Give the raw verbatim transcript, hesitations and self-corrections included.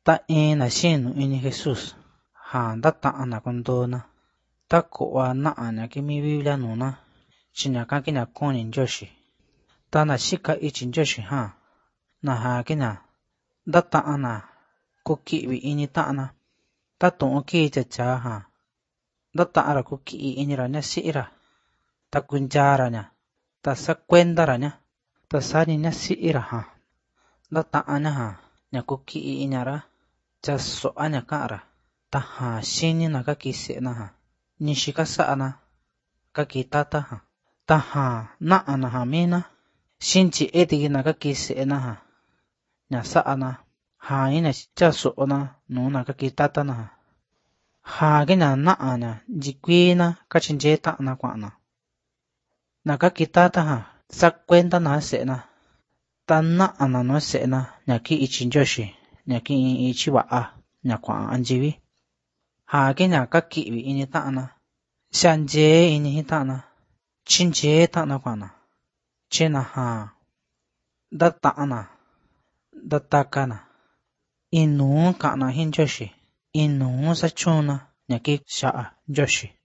Ta in na xinu ini Jesús, ja ndata'an na kundona, ta ko'o na'a na kimi Biblia nuna, chiñaka kina kuni Nyoxi. Ta na xika ichi Nyoxi ha, na ja kina ndata'an na kuki'vi ini ta'ana, ta tu'un ki chacha ha, ndata'an ra kuki'i ini ra ñasi'ira, ta kunchara ña, ta sakuendara ña, ta sani ñasi'ira ha, ndata'an ña ha, ña kuki'i iñara, cha so'a ña ka'ra, ta ja xini na kaki se'ena ha, nixi kasa'ana, kaki tata ha, ta ja na'a na ja mina, xinchi etiki na kaki se'ena ha, ña sa'ana, ja ina cha so'ona nuna kaki tatana ha, ja kina na'a ña nchikuina kachinche ta'ana kua'ana, na kaki tata ha, sakuenda na se'ena, ta na'a na no se'ena ña ki ichi Nyoxi, ña ki ichi va'a, ña kua'a anyivi, ja kina kaki'vi ini ta'ana, xanchee ini ta'ana, chinchee ta'ana kua'ana, chena ja ndata'ana, ndatakana, inuu ka'ana ji Nyoxi, inuu sachuna ña ki xa'a Nyoxi.